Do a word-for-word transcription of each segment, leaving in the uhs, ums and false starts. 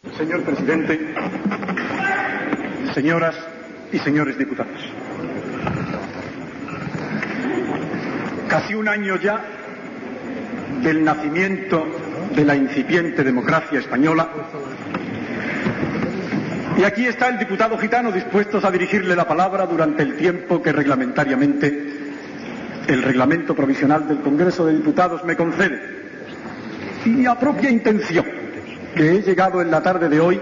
Señor presidente, señoras y señores diputados, casi un año ya del nacimiento de la incipiente democracia española, y aquí está el diputado gitano dispuestos a dirigirle la palabra durante el tiempo que reglamentariamente el reglamento provisional del Congreso de Diputados me concede, y a propia intención que he llegado en la tarde de hoy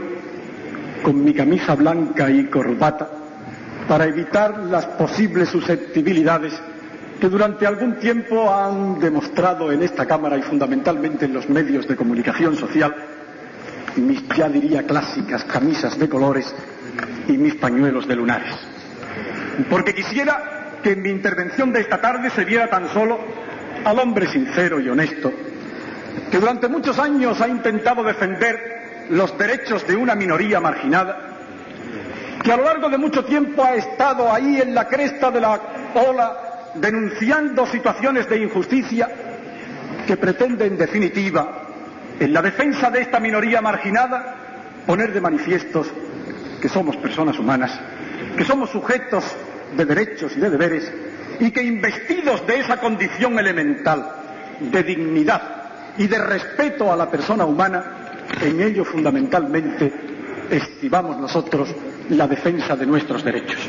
con mi camisa blanca y corbata para evitar las posibles susceptibilidades que durante algún tiempo han demostrado en esta Cámara y fundamentalmente en los medios de comunicación social mis, ya diría, clásicas camisas de colores y mis pañuelos de lunares. Porque quisiera que en mi intervención de esta tarde se viera tan solo al hombre sincero y honesto que durante muchos años ha intentado defender los derechos de una minoría marginada, que a lo largo de mucho tiempo ha estado ahí en la cresta de la ola denunciando situaciones de injusticia, que pretende en definitiva, en la defensa de esta minoría marginada, poner de manifiestos que somos personas humanas, que somos sujetos de derechos y de deberes, y que investidos de esa condición elemental de dignidad y de respeto a la persona humana, en ello fundamentalmente estimamos nosotros la defensa de nuestros derechos.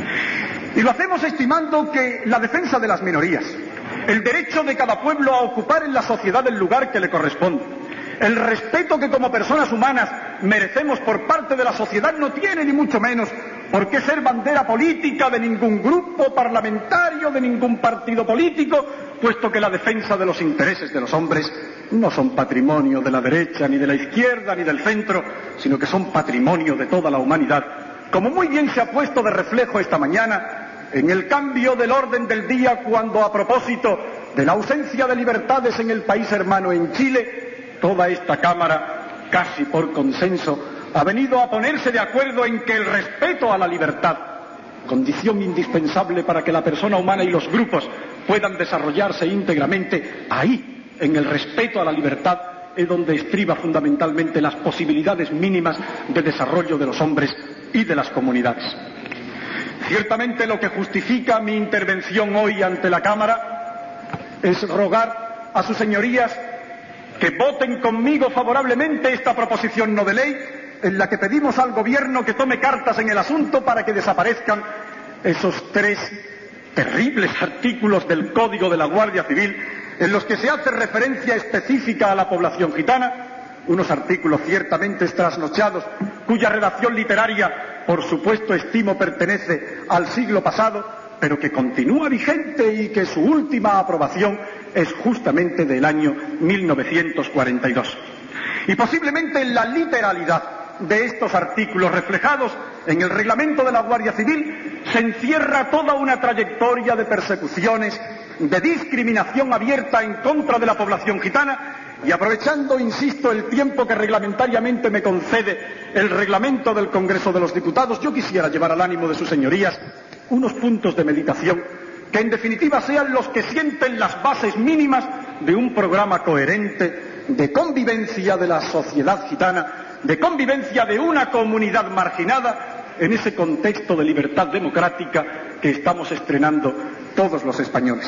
Y lo hacemos estimando que la defensa de las minorías, el derecho de cada pueblo a ocupar en la sociedad el lugar que le corresponde, el respeto que como personas humanas merecemos por parte de la sociedad, no tiene ni mucho menos por qué ser bandera política de ningún grupo parlamentario, de ningún partido político, puesto que la defensa de los intereses de los hombres no son patrimonio de la derecha, ni de la izquierda, ni del centro, sino que son patrimonio de toda la humanidad, como muy bien se ha puesto de reflejo esta mañana en el cambio del orden del día, cuando a propósito de la ausencia de libertades en el país hermano, en Chile, toda esta Cámara, casi por consenso, ha venido a ponerse de acuerdo en que el respeto a la libertad, condición indispensable para que la persona humana y los grupos puedan desarrollarse íntegramente, ahí, en el respeto a la libertad, es donde estriba fundamentalmente las posibilidades mínimas de desarrollo de los hombres y de las comunidades. Ciertamente lo que justifica mi intervención hoy ante la Cámara es rogar a sus señorías que voten conmigo favorablemente esta proposición no de ley, en la que pedimos al Gobierno que tome cartas en el asunto para que desaparezcan esos tres terribles artículos del Código de la Guardia Civil en los que se hace referencia específica a la población gitana, unos artículos ciertamente trasnochados, cuya redacción literaria, por supuesto, estimo pertenece al siglo pasado, pero que continúa vigente y que su última aprobación es justamente del año mil novecientos cuarenta y dos. Y posiblemente en la literalidad de estos artículos reflejados en el reglamento de la Guardia Civil se encierra toda una trayectoria de persecuciones, de discriminación abierta en contra de la población gitana, y aprovechando, insisto, el tiempo que reglamentariamente me concede el reglamento del Congreso de los Diputados, yo quisiera llevar al ánimo de sus señorías unos puntos de meditación que en definitiva sean los que sienten las bases mínimas de un programa coherente de convivencia de la sociedad gitana, de convivencia de una comunidad marginada en ese contexto de libertad democrática que estamos estrenando todos los españoles.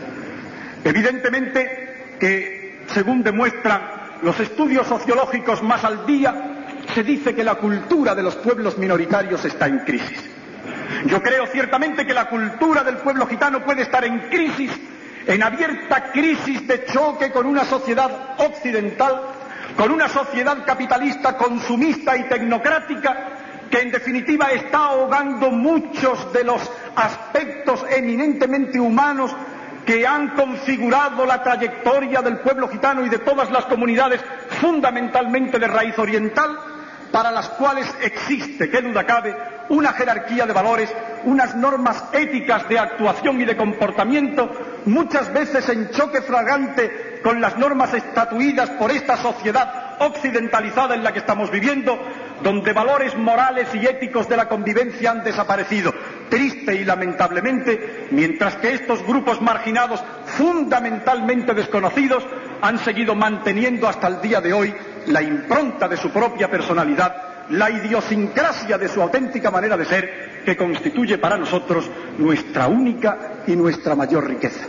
Evidentemente que, según demuestran los estudios sociológicos más al día, se dice que la cultura de los pueblos minoritarios está en crisis. Yo creo ciertamente que la cultura del pueblo gitano puede estar en crisis, en abierta crisis de choque con una sociedad occidental, con una sociedad capitalista, consumista y tecnocrática, que en definitiva está ahogando muchos de los aspectos eminentemente humanos que han configurado la trayectoria del pueblo gitano y de todas las comunidades, fundamentalmente de raíz oriental, para las cuales existe, qué duda cabe, una jerarquía de valores, unas normas éticas de actuación y de comportamiento, muchas veces en choque flagrante con las normas estatuidas por esta sociedad occidentalizada en la que estamos viviendo, donde valores morales y éticos de la convivencia han desaparecido, triste y lamentablemente, mientras que estos grupos marginados, fundamentalmente desconocidos, han seguido manteniendo hasta el día de hoy la impronta de su propia personalidad, la idiosincrasia de su auténtica manera de ser, que constituye para nosotros nuestra única y nuestra mayor riqueza.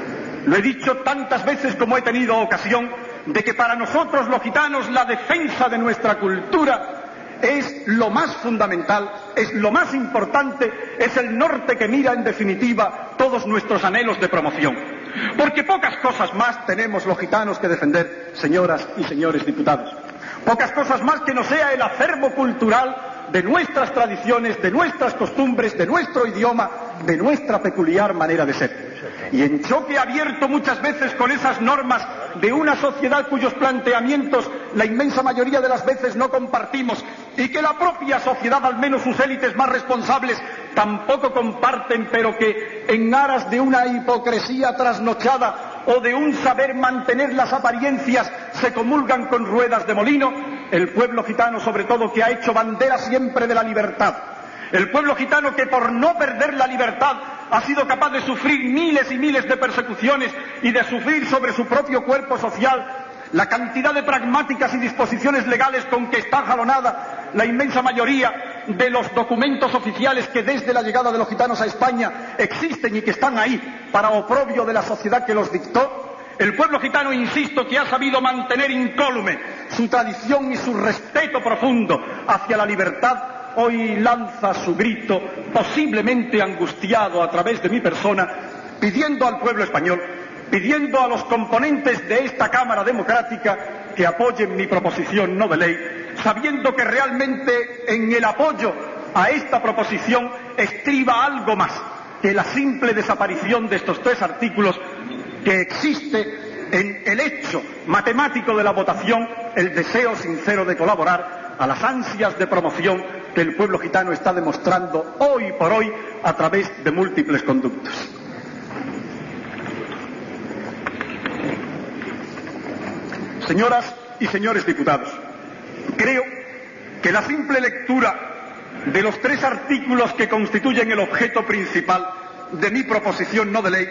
Lo he dicho tantas veces como he tenido ocasión de que para nosotros los gitanos la defensa de nuestra cultura es lo más fundamental, es lo más importante, es el norte que mira en definitiva todos nuestros anhelos de promoción. Porque pocas cosas más tenemos los gitanos que defender, señoras y señores diputados. Pocas cosas más que no sea el acervo cultural de nuestras tradiciones, de nuestras costumbres, de nuestro idioma, de nuestra peculiar manera de ser. Y en choque abierto muchas veces con esas normas de una sociedad cuyos planteamientos la inmensa mayoría de las veces no compartimos y que la propia sociedad, al menos sus élites más responsables, tampoco comparten, pero que en aras de una hipocresía trasnochada o de un saber mantener las apariencias se comulgan con ruedas de molino, el pueblo gitano sobre todo, que ha hecho bandera siempre de la libertad, el pueblo gitano que por no perder la libertad ha sido capaz de sufrir miles y miles de persecuciones y de sufrir sobre su propio cuerpo social la cantidad de pragmáticas y disposiciones legales con que está jalonada la inmensa mayoría de los documentos oficiales que desde la llegada de los gitanos a España existen y que están ahí para oprobio de la sociedad que los dictó. El pueblo gitano, insisto, que ha sabido mantener incólume su tradición y su respeto profundo hacia la libertad, hoy lanza su grito, posiblemente angustiado a través de mi persona, pidiendo al pueblo español, pidiendo a los componentes de esta Cámara Democrática que apoyen mi proposición no de ley, sabiendo que realmente en el apoyo a esta proposición estriba algo más que la simple desaparición de estos tres artículos, que existe en el hecho matemático de la votación el deseo sincero de colaborar a las ansias de promoción que el pueblo gitano está demostrando hoy por hoy a través de múltiples conductos. Señoras y señores diputados, creo que la simple lectura de los tres artículos que constituyen el objeto principal de mi proposición no de ley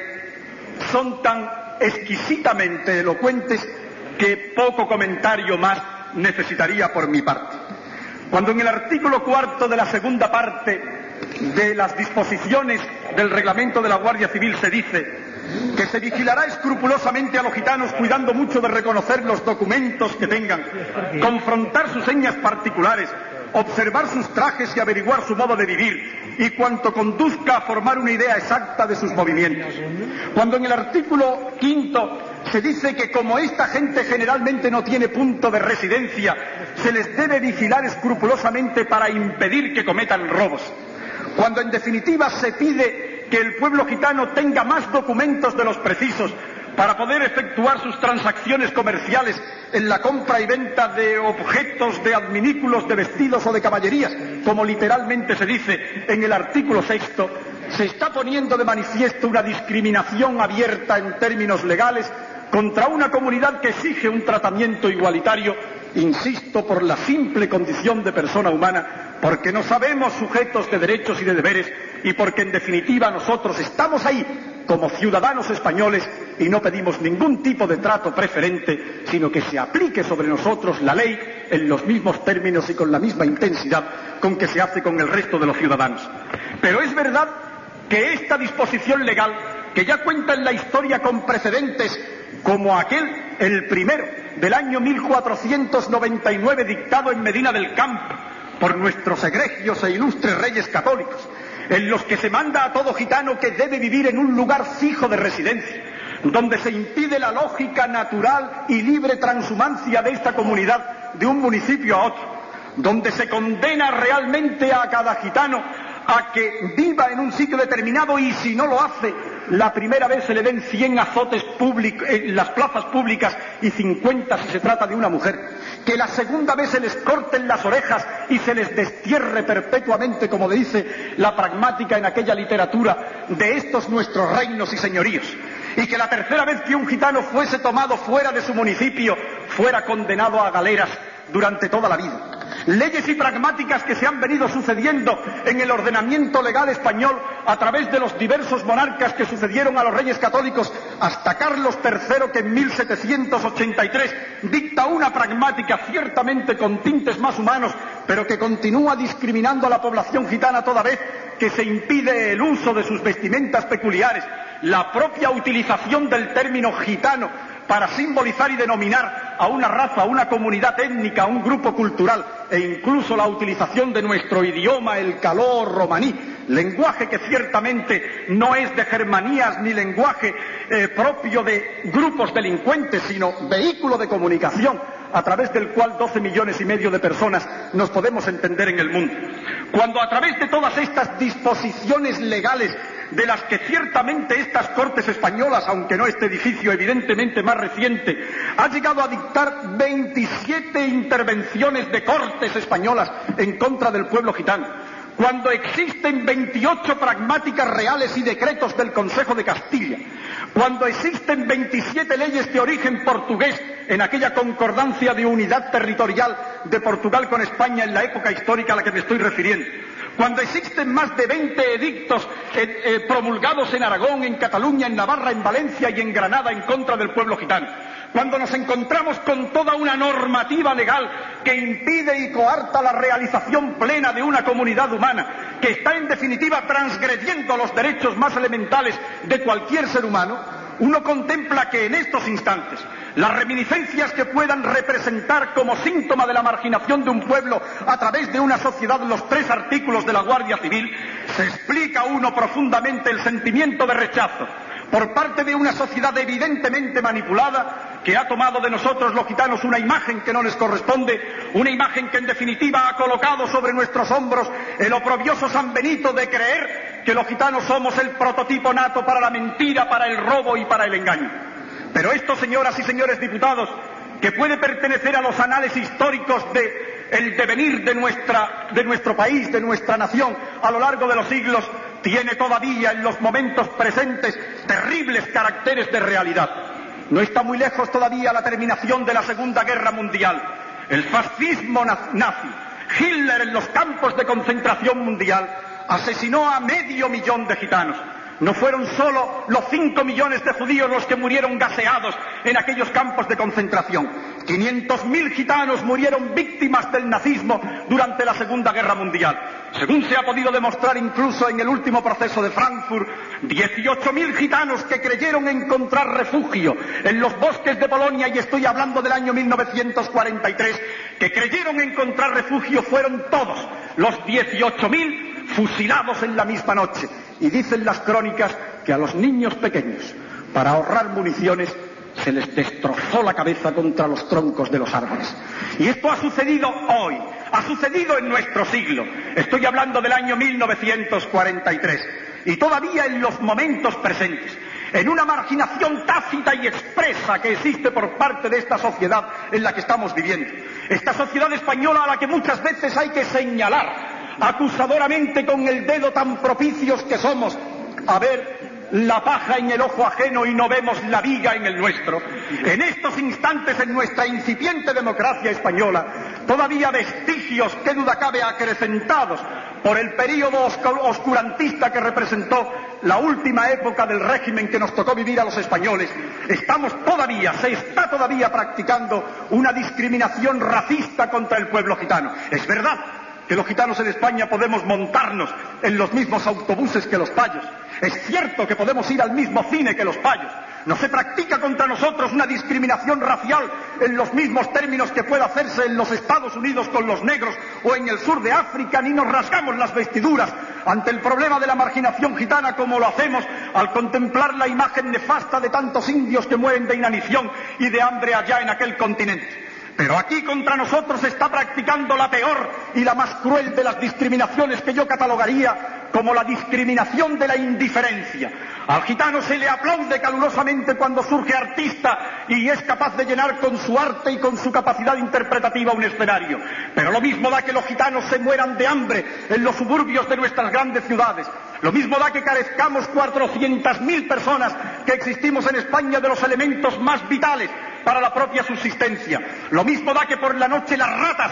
son tan exquisitamente elocuentes que poco comentario más necesitaría por mi parte. Cuando en el artículo cuarto de la segunda parte de las disposiciones del reglamento de la Guardia Civil se dice que se vigilará escrupulosamente a los gitanos, cuidando mucho de reconocer los documentos que tengan, confrontar sus señas particulares, observar sus trajes y averiguar su modo de vivir, y cuanto conduzca a formar una idea exacta de sus movimientos. Cuando en el artículo quinto se dice que como esta gente generalmente no tiene punto de residencia, se les debe vigilar escrupulosamente para impedir que cometan robos. Cuando en definitiva se pide que el pueblo gitano tenga más documentos de los precisos para poder efectuar sus transacciones comerciales en la compra y venta de objetos, de adminículos, de vestidos o de caballerías, como literalmente se dice en el artículo sexto, se está poniendo de manifiesto una discriminación abierta en términos legales contra una comunidad que exige un tratamiento igualitario, insisto, por la simple condición de persona humana, porque no sabemos sujetos de derechos y de deberes, y porque en definitiva nosotros estamos ahí como ciudadanos españoles y no pedimos ningún tipo de trato preferente, sino que se aplique sobre nosotros la ley en los mismos términos y con la misma intensidad con que se hace con el resto de los ciudadanos. Pero es verdad que esta disposición legal, que ya cuenta en la historia con precedentes como aquel, el primero, del año mil cuatrocientos noventa y nueve, dictado en Medina del Campo por nuestros egregios e ilustres reyes católicos, en los que se manda a todo gitano que debe vivir en un lugar fijo de residencia, donde se impide la lógica natural y libre transhumancia de esta comunidad de un municipio a otro, donde se condena realmente a cada gitano a que viva en un sitio determinado, y si no lo hace, la primera vez se le den cien azotes públicos en las plazas públicas y cincuenta si se trata de una mujer, que la segunda vez se les corten las orejas y se les destierre perpetuamente, como dice la pragmática en aquella literatura, de estos nuestros reinos y señoríos, y que la tercera vez que un gitano fuese tomado fuera de su municipio fuera condenado a galeras durante toda la vida, leyes y pragmáticas que se han venido sucediendo en el ordenamiento legal español a través de los diversos monarcas que sucedieron a los reyes católicos hasta Carlos tercero, que en mil setecientos ochenta y tres dicta una pragmática ciertamente con tintes más humanos, pero que continúa discriminando a la población gitana toda vez que se impide el uso de sus vestimentas peculiares, la propia utilización del término gitano para simbolizar y denominar a una raza, a una comunidad étnica, a un grupo cultural, e incluso la utilización de nuestro idioma, el caló romaní, lenguaje que ciertamente no es de germanías ni lenguaje eh, propio de grupos delincuentes, sino vehículo de comunicación a través del cual doce millones y medio de personas nos podemos entender en el mundo. Cuando a través de todas estas disposiciones legales, de las que ciertamente estas Cortes españolas, aunque no este edificio evidentemente más reciente, ha llegado a dictar veintisiete intervenciones de Cortes españolas en contra del pueblo gitano, cuando existen veintiocho pragmáticas reales y decretos del Consejo de Castilla, cuando existen veintisiete leyes de origen portugués en aquella concordancia de unidad territorial de Portugal con España en la época histórica a la que me estoy refiriendo, cuando existen más de veinte edictos eh, eh, promulgados en Aragón, en Cataluña, en Navarra, en Valencia y en Granada en contra del pueblo gitano, cuando nos encontramos con toda una normativa legal que impide y coarta la realización plena de una comunidad humana, que está en definitiva transgrediendo los derechos más elementales de cualquier ser humano, uno contempla que en estos instantes las reminiscencias que puedan representar como síntoma de la marginación de un pueblo a través de una sociedad los tres artículos de la Guardia Civil, se explica uno profundamente el sentimiento de rechazo por parte de una sociedad evidentemente manipulada, que ha tomado de nosotros los gitanos una imagen que no les corresponde, una imagen que en definitiva ha colocado sobre nuestros hombros el oprobioso San Benito de creer que los gitanos somos el prototipo nato para la mentira, para el robo y para el engaño. Pero esto, señoras y señores diputados, que puede pertenecer a los anales históricos de el devenir de nuestra, de nuestro país, de nuestra nación, a lo largo de los siglos, tiene todavía en los momentos presentes terribles caracteres de realidad. No está muy lejos todavía la terminación de la Segunda Guerra Mundial. El fascismo nazi, Hitler en los campos de concentración mundial, asesinó a medio millón de gitanos. No fueron solo los cinco millones de judíos los que murieron gaseados en aquellos campos de concentración. quinientos mil gitanos murieron víctimas del nazismo durante la Segunda Guerra Mundial. Según se ha podido demostrar incluso en el último proceso de Frankfurt, dieciocho mil gitanos que creyeron encontrar refugio en los bosques de Polonia, y estoy hablando del año mil novecientos cuarenta y tres, que creyeron encontrar refugio fueron todos los dieciocho mil fusilados en la misma noche. Y dicen las crónicas que a los niños pequeños, para ahorrar municiones, se les destrozó la cabeza contra los troncos de los árboles. Y esto ha sucedido hoy, ha sucedido en nuestro siglo. Estoy hablando del año mil novecientos cuarenta y tres. Y todavía en los momentos presentes, en una marginación tácita y expresa que existe por parte de esta sociedad en la que estamos viviendo. Esta sociedad española a la que muchas veces hay que señalar acusadoramente con el dedo, tan propicios que somos a ver la paja en el ojo ajeno y no vemos la viga en el nuestro. En estos instantes, en nuestra incipiente democracia española, todavía vestigios, qué duda cabe, acrecentados por el período oscurantista que representó la última época del régimen que nos tocó vivir a los españoles, estamos todavía, se está todavía practicando una discriminación racista contra el pueblo gitano. Es verdad que los gitanos en España podemos montarnos en los mismos autobuses que los payos. Es cierto que podemos ir al mismo cine que los payos. No se practica contra nosotros una discriminación racial en los mismos términos que puede hacerse en los Estados Unidos con los negros o en el sur de África, ni nos rasgamos las vestiduras ante el problema de la marginación gitana como lo hacemos al contemplar la imagen nefasta de tantos indios que mueren de inanición y de hambre allá en aquel continente. Pero aquí contra nosotros se está practicando la peor y la más cruel de las discriminaciones, que yo catalogaría como la discriminación de la indiferencia. Al gitano se le aplaude calurosamente cuando surge artista y es capaz de llenar con su arte y con su capacidad interpretativa un escenario. Pero lo mismo da que los gitanos se mueran de hambre en los suburbios de nuestras grandes ciudades. Lo mismo da que carezcamos cuatrocientas mil personas que existimos en España de los elementos más vitales para la propia subsistencia. Lo mismo da que por la noche las ratas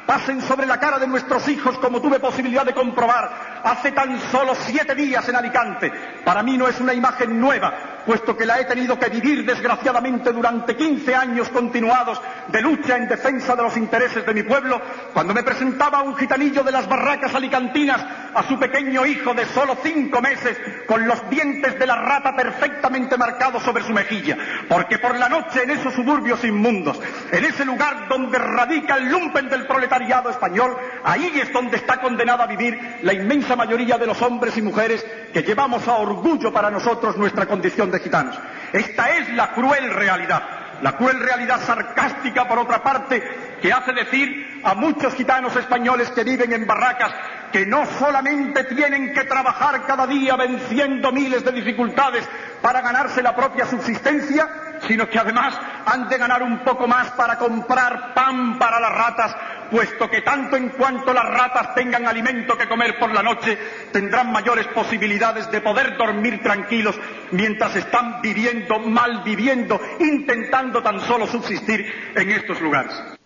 pasen sobre la cara de nuestros hijos, como tuve posibilidad de comprobar hace tan solo siete días en Alicante. Para mí no es una imagen nueva, puesto que la he tenido que vivir desgraciadamente durante quince años continuados de lucha en defensa de los intereses de mi pueblo, cuando me presentaba un gitanillo de las barracas alicantinas a su pequeño hijo de solo cinco meses, con los dientes de la rata perfectamente marcados sobre su mejilla, porque por la noche en esos suburbios inmundos, en ese lugar donde radica el lumpen del proletariado español, ahí es donde está condenada a vivir la inmensa mayoría de los hombres y mujeres que llevamos a orgullo para nosotros nuestra condición de gitanos. Esta es la cruel realidad, la cruel realidad sarcástica, por otra parte, que hace decir a muchos gitanos españoles que viven en barracas que no solamente tienen que trabajar cada día venciendo miles de dificultades para ganarse la propia subsistencia, sino que además han de ganar un poco más para comprar pan para las ratas, puesto que tanto en cuanto las ratas tengan alimento que comer por la noche, tendrán mayores posibilidades de poder dormir tranquilos mientras están viviendo, mal viviendo, intentando tan solo subsistir en estos lugares.